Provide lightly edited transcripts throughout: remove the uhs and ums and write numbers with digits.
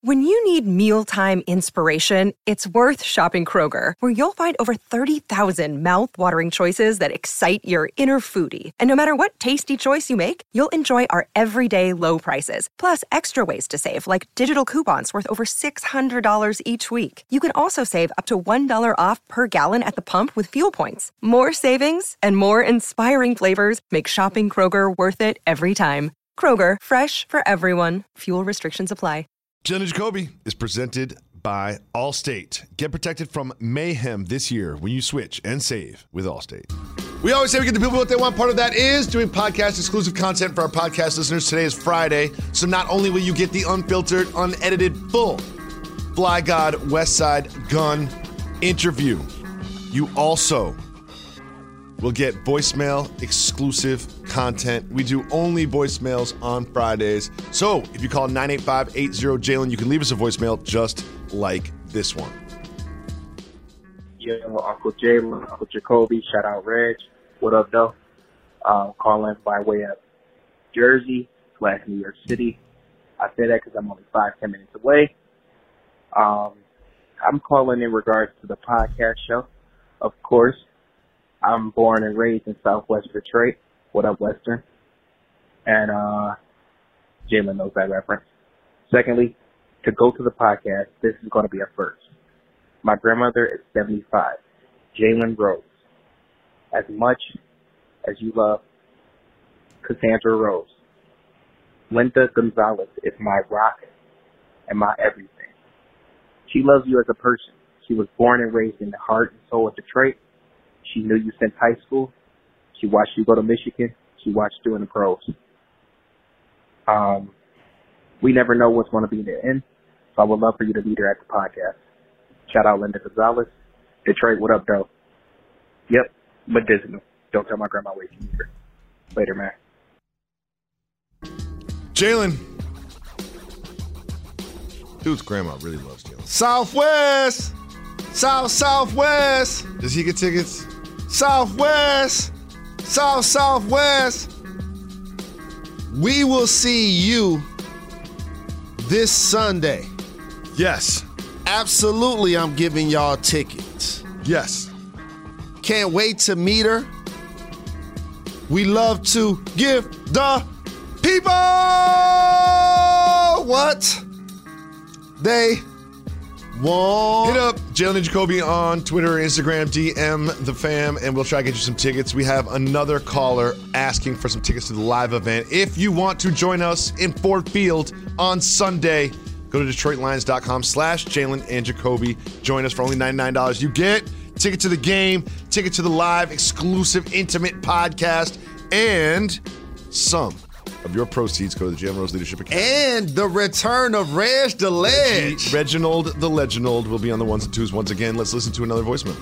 When you need mealtime inspiration, it's worth shopping Kroger, where you'll find over 30,000 mouth-watering choices that excite your inner foodie. And no matter what tasty choice you make, you'll enjoy our everyday low prices, plus extra ways to save, like digital coupons worth over $600 each week. You can also save up to $1 off per gallon at the pump with fuel points. More savings and more inspiring flavors make shopping Kroger worth it every time. Kroger, fresh for everyone. Fuel restrictions apply. Jalen Jacoby is presented by Allstate. Get protected from mayhem this year when you switch and save with Allstate. We always say we get the people what they want. Part of that is doing podcast exclusive content for our podcast listeners. Today is Friday, so not only will you get the unfiltered, unedited, full Fly God Westside Gun interview, you also will get voicemail exclusive content. We do only voicemails on Fridays. So if you call 985-80-JALEN, you can leave us a voicemail just like this one. Yo, Uncle Jalen, Uncle Jacoby, shout out Reg. What up, though? Calling by way of Jersey / New York City. I say that because I'm only 5-10 minutes away. I'm calling in regards to the podcast show, of course. I'm born and raised in Southwest Detroit. What up, Western? And Jalen knows that reference. Secondly, to go to the podcast, this is going to be a first. My grandmother is 75. Jalen Rose. As much as you love Cassandra Rose, Linda Gonzalez is my rock and my everything. She loves you as a person. She was born and raised in the heart and soul of Detroit. She knew you since high school. She watched you go to Michigan. She watched you in the pros. We never know what's going to be in the end, so I would love for you to meet her at the podcast. Shout out Linda Gonzalez. Detroit, what up, though? Yep, medicinal. Don't tell my grandma wait to meet her. Later, man. Jalen. Dude's grandma really loves Jalen. Southwest. Southwest. Does he get tickets? Southwest. Southwest. We will see you this Sunday. Yes. Absolutely, I'm giving y'all tickets. Yes. Can't wait to meet her. We love to give the people what they want. Hit up Jalen and Jacoby on Twitter, Instagram, DM the fam, and we'll try to get you some tickets. We have another caller asking for some tickets to the live event. If you want to join us in Ford Field on Sunday, go to DetroitLions.com/Jalen and Jacoby. Join us for only $99. You get ticket to the game, ticket to the live, exclusive, intimate podcast, and some of your proceeds go to the Jalen Rose Leadership Academy. And the return of Reg the Ledge. Reginald the Leginald will be on the ones and twos once again. Let's listen to another voicemail.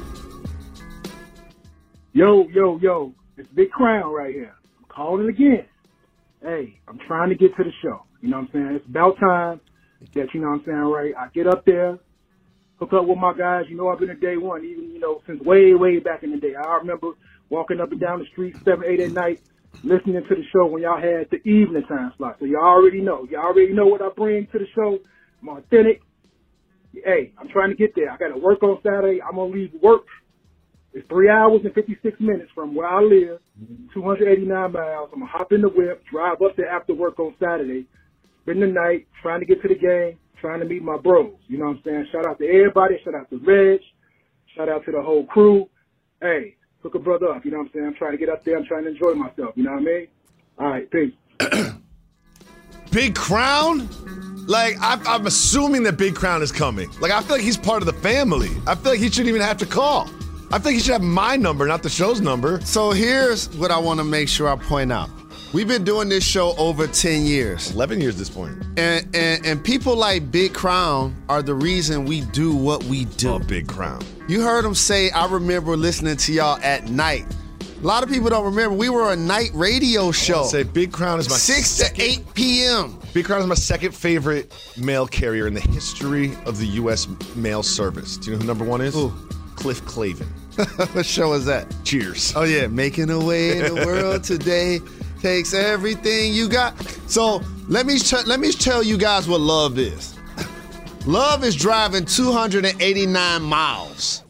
Yo. It's Big Crown right here. I'm calling again. Hey, I'm trying to get to the show. You know what I'm saying? It's about time that, you know what I'm saying, right? I get up there, hook up with my guys. You know, I've been a day one, even, you know, since way back in the day. I remember walking up and down the street 7, 8 at night, listening to the show when y'all had the evening time slot. So y'all already know. Y'all already know what I bring to the show. I'm authentic. Hey, I'm trying to get there. I got to work on Saturday. I'm going to leave work. It's 3 hours and 56 minutes from where I live, 289 miles. I'm going to hop in the whip, drive up there after work on Saturday, spend the night trying to get to the game, trying to meet my bros. You know what I'm saying? Shout out to everybody. Shout out to Reg. Shout out to the whole crew. Hey, hook a brother up. You know what I'm saying? I'm trying to get up there. I'm trying to enjoy myself. You know what I mean? All right, peace. Big Crown? Like, I'm assuming that Big Crown is coming. Like, I feel like he's part of the family. I feel like he shouldn't even have to call. I think he should have my number, not the show's number. So here's what I want to make sure I point out. We've been doing this show over 10 years. 11 years at this point. And people like Big Crown are the reason we do what we do. Oh, Big Crown. You heard him say, I remember listening to y'all at night. A lot of people don't remember. We were a night radio show. Say Big Crown is my 6 to 8 p.m. Big Crown is my second favorite mail carrier in the history of the U.S. mail service. Do you know who number one is? Who? Cliff Clavin. What show is that? Cheers. Oh, yeah. Making a way in the world today takes everything you got. So let me tell you guys what love is. Love is driving 289 miles.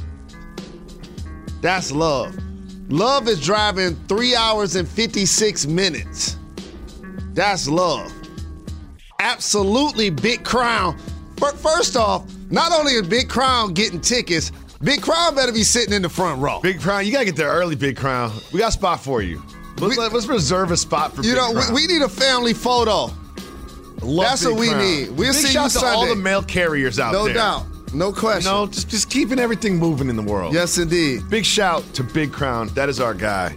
That's love. Love is driving 3 hours and 56 minutes. That's love. Absolutely, Big Crown. First off, not only is Big Crown getting tickets, Big Crown better be sitting in the front row. Big Crown, you got to get there early, Big Crown. We got a spot for you. Let's reserve a spot for Big Crown. We need a family photo. That's Big what we Crown. need. We'll Big see shout you to Sunday. all the mail carriers out there. No doubt. No question. No, just keeping everything moving in the world. Yes, indeed. Big shout to Big Crown. That is our guy.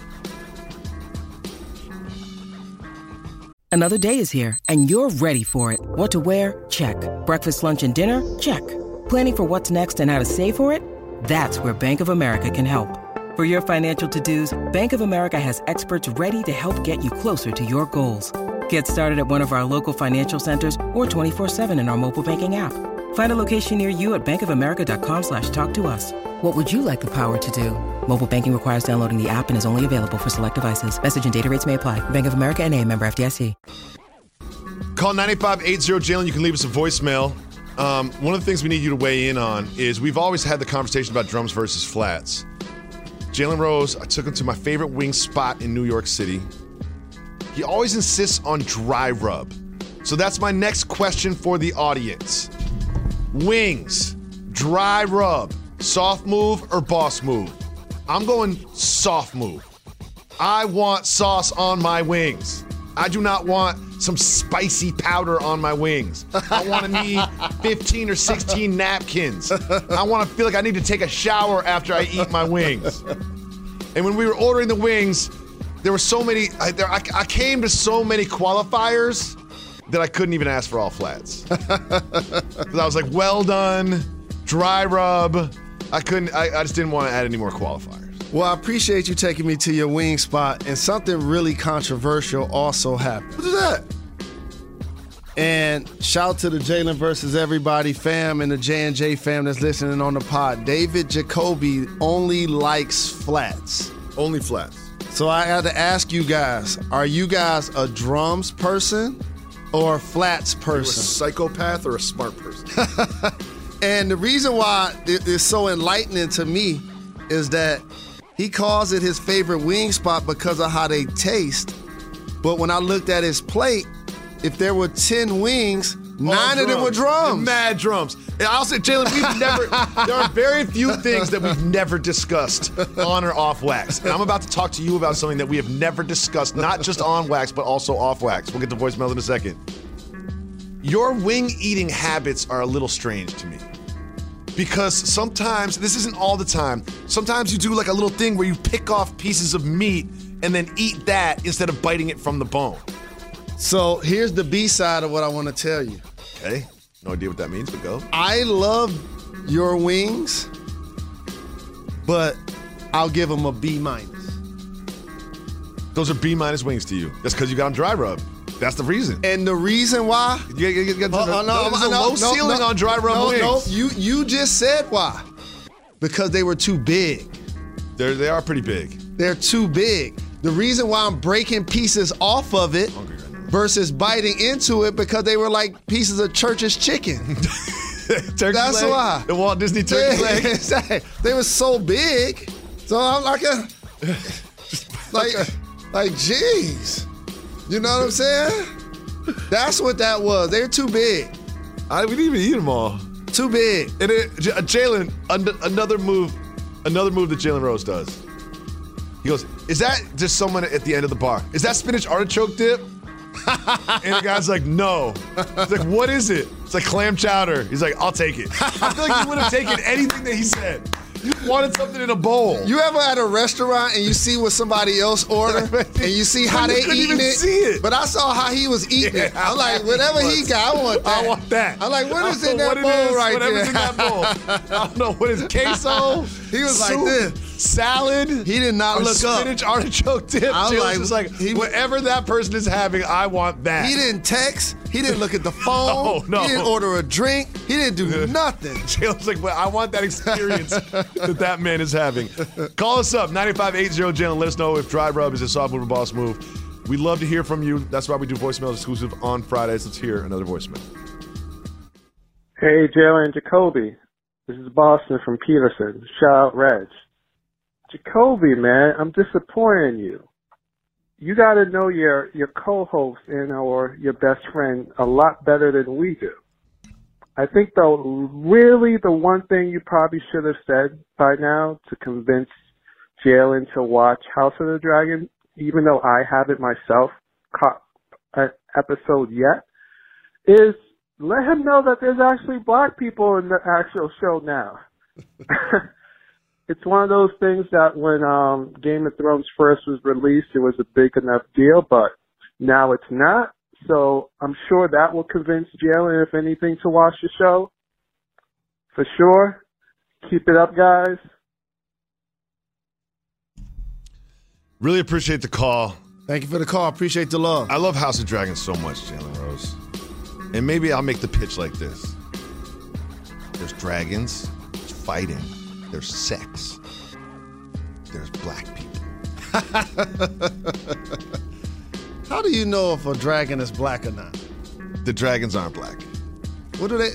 Another day is here, and you're ready for it. What to wear? Check. Breakfast, lunch, and dinner? Check. Planning for what's next and how to save for it? That's where Bank of America can help. For your financial to-dos, Bank of America has experts ready to help get you closer to your goals. Get started at one of our local financial centers or 24/7 in our mobile banking app. Find a location near you at bankofamerica.com/talktous. What would you like the power to do? Mobile banking requires downloading the app and is only available for select devices. Message and data rates may apply. Bank of America NA, member FDIC. Call 9580 Jalen. You can leave us a voicemail. One of the things we need you to weigh in on is we've always had the conversation about drums versus flats. Jalen Rose, I took him to my favorite wing spot in New York City. He always insists on dry rub. So that's my next question for the audience. Wings, dry rub, soft move or boss move? I'm going soft move. I want sauce on my wings. I do not want some spicy powder on my wings. I want to need 15 or 16 napkins. I want to feel like I need to take a shower after I eat my wings. And when we were ordering the wings, there were so many, I came to so many qualifiers that I couldn't even ask for all flats. Because I was like, well done, dry rub. I just didn't want to add any more qualifiers. Well, I appreciate you taking me to your wing spot, and something really controversial also happened. What is that? And shout to the Jalen versus Everybody fam and the J&J fam that's listening on the pod. David Jacoby only likes flats. Only flats. So I had to ask you guys, are you guys a drums person or a flats person? Are you a psychopath or a smart person? And the reason why it is so enlightening to me is that he calls it his favorite wing spot because of how they taste. But when I looked at his plate, if there were 10 wings, 9 of them were drums. Mad drums. And I'll say, Jalen, there are very few things that we've never discussed on or off wax. And I'm about to talk to you about something that we have never discussed, not just on wax, but also off wax. We'll get to voicemail in a second. Your wing eating habits are a little strange to me. Because sometimes, this isn't all the time, sometimes you do like a little thing where you pick off pieces of meat and then eat that instead of biting it from the bone. So here's the B-side of what I want to tell you. Okay, no idea what that means, but go. I love your wings, but I'll give them a B-. Those are B- wings to you. That's because you got them dry rub. That's the reason. And the reason why? There's a low ceiling on dry rub wings. No, you just said why. Because they were too big. They are pretty big. They're too big. The reason why I'm breaking pieces off of it versus biting into it because they were like pieces of Church's chicken. Turkey That's leg? why. The Walt Disney turkey leg? They were so big. So I'm like, geez. You know what I'm saying? That's what that was. They're too big. We didn't even eat them all. Too big. And Jalen, another move that Jalen Rose does. He goes, is that just someone at the end of the bar? Is that spinach artichoke dip? And the guy's like, no. He's like, what is it? It's like clam chowder. He's like, I'll take it. I feel like you would have taken anything that he said. You wanted something in a bowl. You ever at a restaurant and you see what somebody else ordered and you see how they eating it? See it? But I saw how he was eating it. I'm like, whatever he got, I want that. I want that. I'm like, what is in that bowl right there? Whatever's in that bowl. I don't know. What is it? Queso? He was soup, like this. Salad? He did not look up. Spinach artichoke dip. Jalen's just like, whatever that person is having, I want that. He didn't text. He didn't look at the phone. No. He didn't order a drink. He didn't do nothing. Jalen's like, well, I want that experience that man is having. Call us up, 9580 Jalen. Let us know if dry rub is a soft move or boss move. We'd love to hear from you. That's why we do voicemails exclusive on Fridays. Let's hear another voicemail. Hey, Jalen and Jacoby. This is Boston from Peterson. Shout out Reg. Jacoby, man, I'm disappointing you. You got to know your co-host or your best friend a lot better than we do. I think, though, really the one thing you probably should have said by now to convince Jalen to watch House of the Dragon, even though I haven't myself caught an episode yet, is let him know that there's actually black people in the actual show now. It's one of those things that when Game of Thrones first was released, it was a big enough deal, but now it's not. So I'm sure that will convince Jalen, if anything, to watch the show. For sure. Keep it up, guys. Really appreciate the call. Thank you for the call. Appreciate the love. I love House of Dragons so much, Jalen Rose. And maybe I'll make the pitch like this. There's dragons, there's fighting, there's sex, there's black people. How do you know if a dragon is black or not? The dragons aren't black. What do they?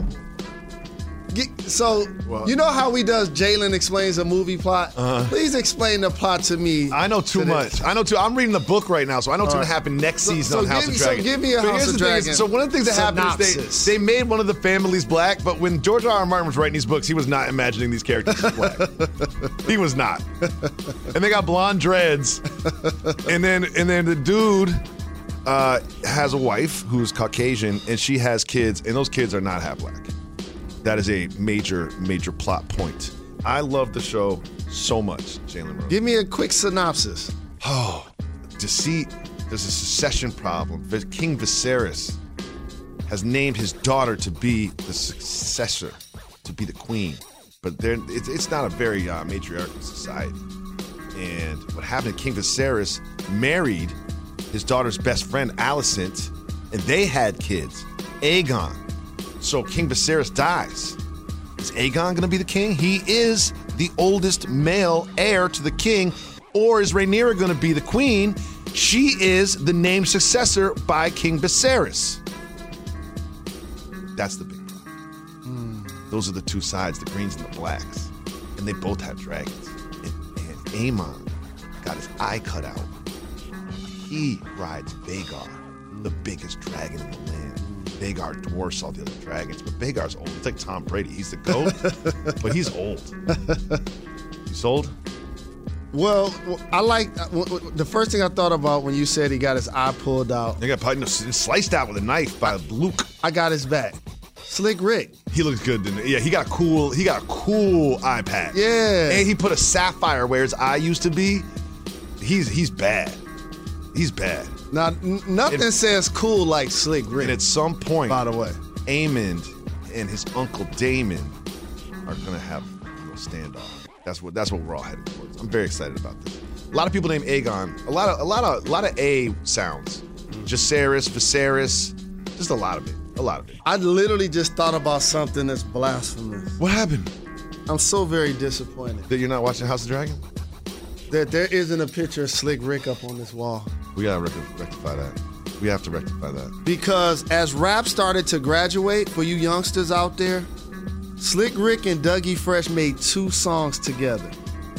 You know how we does Jalen explains a movie plot? Please explain the plot to me. I know too much. I'm reading the book right now, so I know what's going to happen next season on House of Dragons. So give me a House of Dragons. So one of the things that happened is they made one of the families black, but when George R. R. Martin was writing these books, he was not imagining these characters as black. He was not. And they got blonde dreads. And then the dude has a wife who's Caucasian, and she has kids, and those kids are not half black. That is a major, major plot point. I love the show so much, Jalen Rose. Give me a quick synopsis. Oh, deceit. There's a succession problem. King Viserys has named his daughter to be the successor, to be the queen. But it's not a very matriarchal society. And what happened, King Viserys married his daughter's best friend, Alicent, and they had kids, Aegon. So King Viserys dies. Is Aegon going to be the king? He is the oldest male heir to the king. Or is Rhaenyra going to be the queen? She is the named successor by King Viserys. That's the big problem. Those are the two sides, the greens and the blacks. And they both have dragons. And Aemon got his eye cut out. He rides Vhagar, the biggest dragon in the land. Vhagar dwarfs all the other dragons, but Vhagar's old. It's like Tom Brady. He's the GOAT, but he's old. You sold? Well, I like the first thing I thought about when you said he got his eye pulled out. They got sliced out with a knife by Luke. I got his back. Slick Rick. He looks good, didn't he? Yeah, he got a cool eye patch. Yeah. And he put a sapphire where his eye used to be. He's bad. He's bad. Now, nothing says cool like Slick Rick. And at some point, by the way, Aemond and his uncle Daemon are gonna have a standoff. That's what we're all headed towards. I'm very excited about this. A lot of people name Aegon. A lot of A sounds. Jacaerys, Viserys, just a lot of it. I literally just thought about something that's blasphemous. What happened? I'm so very disappointed that you're not watching House of Dragon. That there isn't a picture of Slick Rick up on this wall. We gotta rectify that. We have to rectify that. Because as rap started to graduate, for you youngsters out there, Slick Rick and Dougie Fresh made 2 songs together.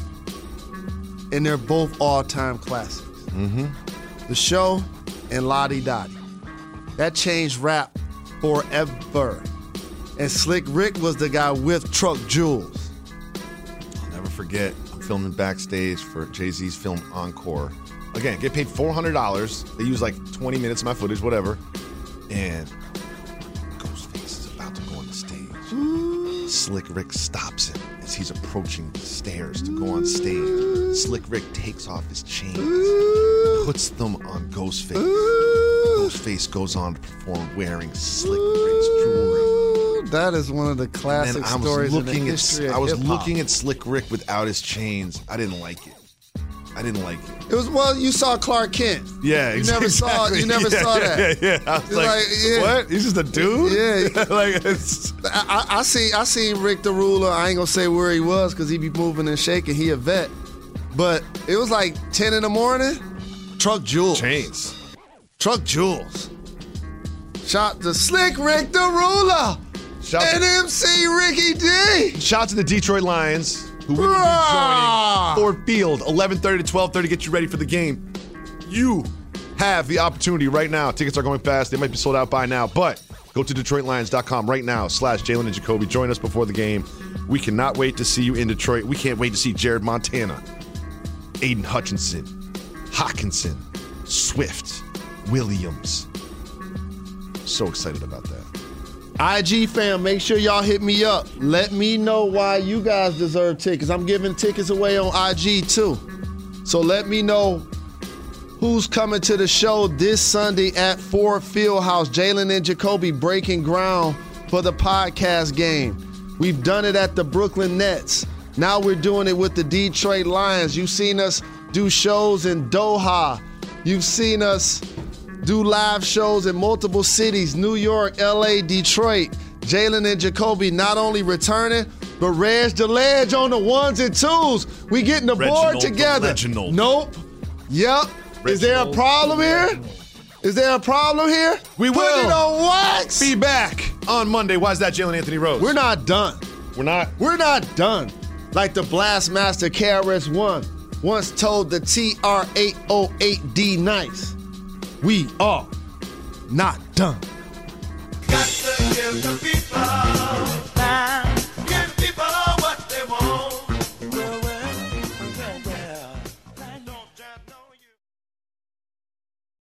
And they're both all-time classics. Mm-hmm. The Show and Lottie Dottie. That changed rap forever. And Slick Rick was the guy with Truck Jules. I'll never forget. Filming backstage for Jay-Z's film Encore. Again, get paid $400. They use like 20 minutes of my footage, whatever. And Ghostface is about to go on the stage. Slick Rick stops him as he's approaching the stairs to go on stage. Slick Rick takes off his chains, puts them on Ghostface. Ghostface goes on to perform wearing Slick Rick's jewelry. That is one of the classic stories in the history of hip-hop. I was looking at Slick Rick without his chains. I didn't like it. It was, well, you saw Clark Kent. Yeah, you never saw that. Yeah. I was like, what? He's just a dude? Yeah. Like, I seen Rick the Ruler. I ain't gonna say where he was because he be moving and shaking. He a vet. But it was like 10 in the morning. Truck Jules. Chains. Truck Jules. Shot the Slick Rick the Ruler. NMC Ricky D. Shout out to the Detroit Lions, who will be joining Ford Field, 11:30 to 12:30. Get you ready for the game. You have the opportunity right now. Tickets are going fast. They might be sold out by now, but go to DetroitLions.com right now /Jalen and Jacoby. Join us before the game. We cannot wait to see you in Detroit. We can't wait to see Jared Montana, Aiden Hutchinson, Hawkinson, Swift, Williams. So excited about that. IG fam, make sure y'all hit me up. Let me know why you guys deserve tickets. I'm giving tickets away on IG too. So let me know who's coming to the show this Sunday at Ford Fieldhouse. Jalen and Jacoby breaking ground for the podcast game. We've done it at the Brooklyn Nets. Now we're doing it with the Detroit Lions. You've seen us do shows in Doha. You've seen us do live shows in multiple cities, New York, LA, Detroit. Jalen and Jacoby not only returning, but Reg the Ledge on the ones and twos. We getting the board together. Reginald. Nope. Yep. Is there a problem here? Is there a problem here? We will. Put it on wax. Be back on Monday. Why is that, Jalen Anthony Rose? We're not done. We're not. We're not done. Like the Blastmaster KRS-One once told the TR-808D Nice. We are not done. Got to give the people